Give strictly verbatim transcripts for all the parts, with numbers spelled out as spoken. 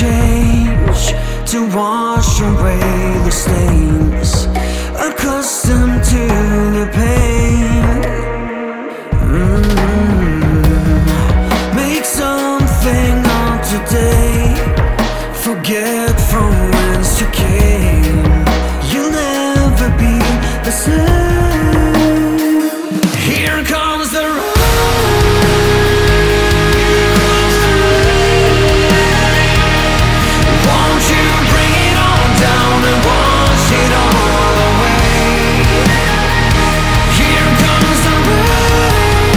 change to wash away the stains, accustomed to the pain. mm. Make something of today, forget from whence you came. You'll never be the same. Here comes the rain. Won't you bring it on down and wash it all away? Here comes the rain,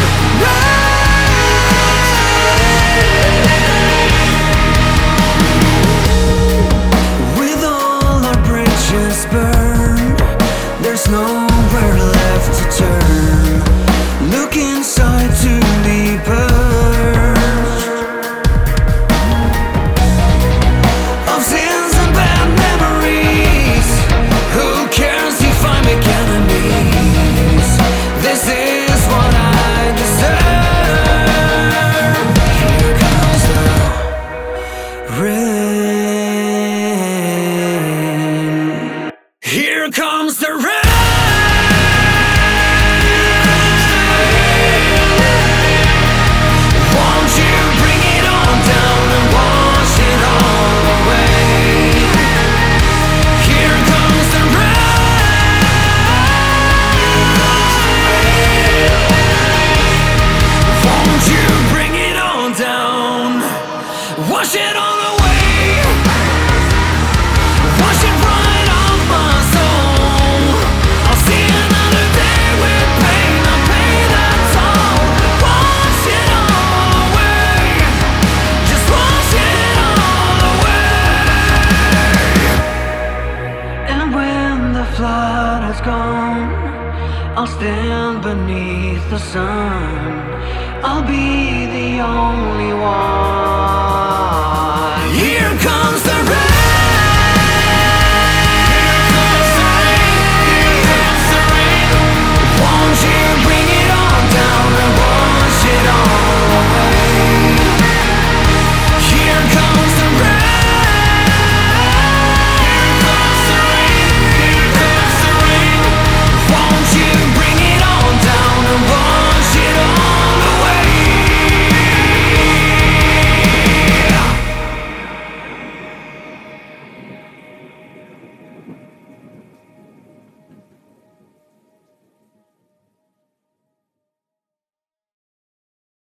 rain. With all our bridges burned, there's nowhere left to turn. Look inside to be purged of sins and bad memories. Who cares if I make enemies? This is what I deserve. Here comes the rain. Here comes the rain. Won't you bring it on down and wash it all away? Here comes the rain. Won't you bring it on down? Wash it all away. Wash it right off my soul. I'll see another day with pain. I pay that's all. Wash it all away. Just wash it all away. And when the flood has gone, I'll stand beneath the sun. I'll be the only one. Here comes the rain.